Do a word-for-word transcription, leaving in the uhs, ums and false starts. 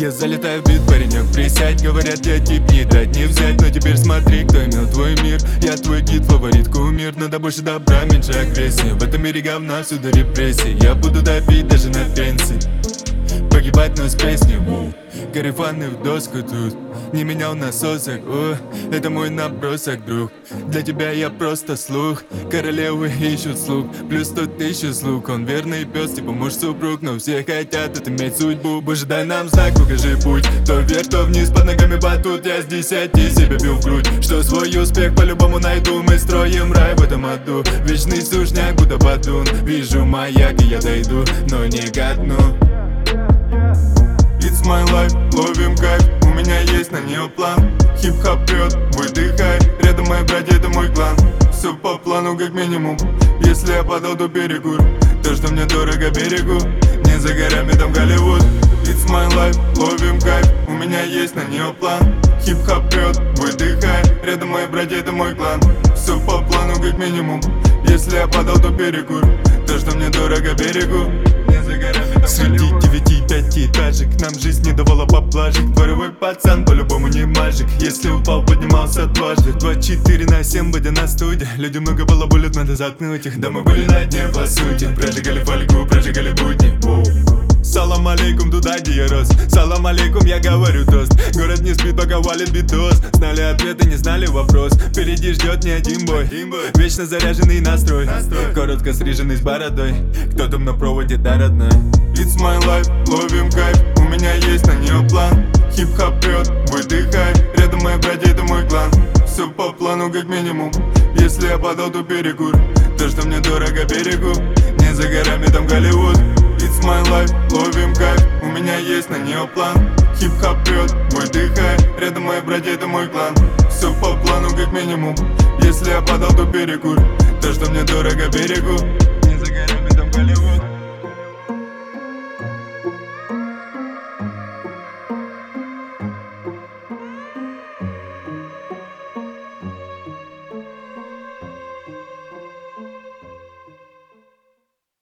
Я залетаю в бит, паренек, присядь. Говорят, я тип не дать, не взять. Но теперь смотри, кто имел твой мир. Я твой гид, фаворит, кумир. Надо больше добра, меньше агрессии. В этом мире говна, всюду репрессии. Я буду давить даже на пенсии. Погибать, но с песней. Карифаны в доску тут. Не менял насосок, о, это мой набросок, друг. Для тебя я просто слух. Королевы ищут слуг, плюс сто тысяч слуг. Он верный пес, типа муж супруг. Но все хотят отыметь судьбу. Боже, дай нам знак, покажи путь. То вверх, то вниз, под ногами батут. Я с десяти себя бил в грудь. Что свой успех по-любому найду. Мы строим рай в этом аду. Вечный сушняк, будто батун. Вижу маяк и я дойду, но не годну. It's my life, ловим кайф, у меня есть на нее план. Хип-хоп прет, выдыхай, рядом мои братья, это мой клан. Все по плану как минимум, если я падал, то перекур. То, что мне дорого, берегу, не за горами там Голливуд. It's my life, ловим кайф, у меня есть на нее план. Хип-хоп прет, выдыхай, рядом мои братья, это мой клан. Все по плану как минимум, если я падал, то перекур. То, что мне дорого, берегу, не за горами там среди девяти пятиэтажек нам жизнь не давала поблажек. Дворовой пацан по-любому не мажик. Если упал, поднимался дважды. Двадцать четыре на семь, будя на студии. Люди много балаболят, надо заткнуть их. Да мы были на дне по сути. Прожигали фольгу, прожигали будни. Салам алейкум, туда где я рос. Салам алейкум, я говорю тост. Город не спит, пока валит битос. Знали ответы, не знали вопрос. Впереди ждет не один бой. Вечно заряженный настрой. Коротко стриженный с бородой. Кто там на проводе, да, родной? It's my life, ловим кайф, у меня есть на нее план. Хип-хоп прет, выдыхай, рядом мои братья, это мой клан. Все по плану как минимум, если я падал, то перекур. То, что мне дорого, берегу, не за горами там Голливуд. It's my life, ловим кайф, у меня есть на нее план. Хип-хоп прет, выдыхай, рядом мои братья, это мой клан. Все по плану как минимум, если я падал, то перекур. То, что мне дорого, берегу, не за горами там Голливуд.